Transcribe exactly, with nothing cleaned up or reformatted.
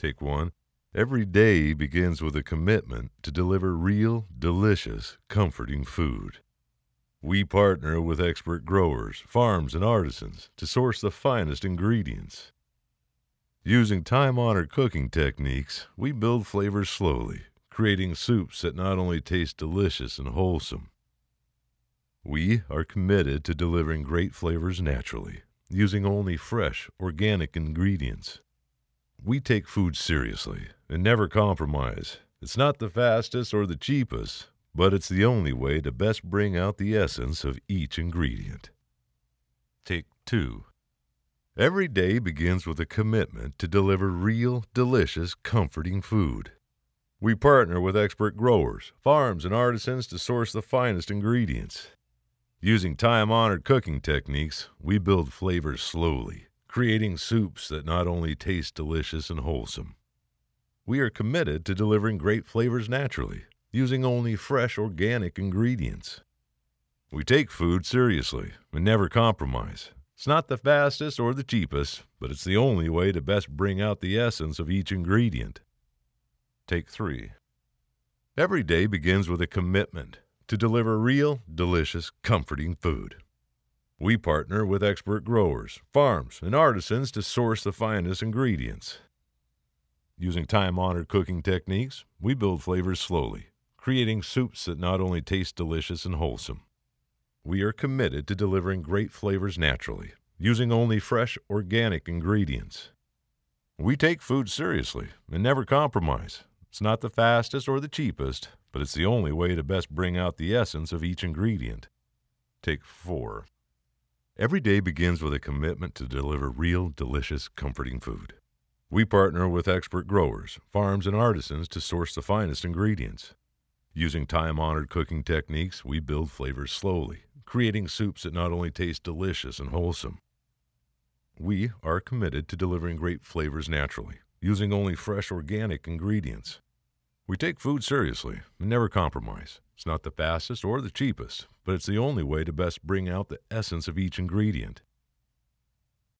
Take one. Every day begins with a commitment to deliver real, delicious, comforting food. We partner with expert growers, farms, and artisans to source the finest ingredients. Using time-honored cooking techniques, we build flavors slowly, creating soups that not only taste delicious and wholesome. We are committed to delivering great flavors naturally, using only fresh, organic ingredients. We take food seriously and never compromise. It's not the fastest or the cheapest, but it's the only way to best bring out the essence of each ingredient. Take two. Every day begins with a commitment to deliver real, delicious, comforting food. We partner with expert growers, farms, and artisans to source the finest ingredients. Using time-honored cooking techniques, we build flavors slowly, creating soups that not only taste delicious and wholesome. We are committed to delivering great flavors naturally, using only fresh, organic ingredients. We take food seriously and never compromise. It's not the fastest or the cheapest, but it's the only way to best bring out the essence of each ingredient. Take three. Every day begins with a commitment to deliver real, delicious, comforting food. We partner with expert growers, farms, and artisans to source the finest ingredients. Using time-honored cooking techniques, we build flavors slowly, creating soups that not only taste delicious and wholesome. We are committed to delivering great flavors naturally, using only fresh, organic ingredients. We take food seriously and never compromise. It's not the fastest or the cheapest, but it's the only way to best bring out the essence of each ingredient. Take four. Every day begins with a commitment to deliver real, delicious, comforting food. We partner with expert growers, farms, and artisans to source the finest ingredients. Using time-honored cooking techniques, we build flavors slowly, creating soups that not only taste delicious and wholesome. We are committed to delivering great flavors naturally, using only fresh, organic ingredients. We take food seriously and never compromise. It's not the fastest or the cheapest, but it's the only way to best bring out the essence of each ingredient.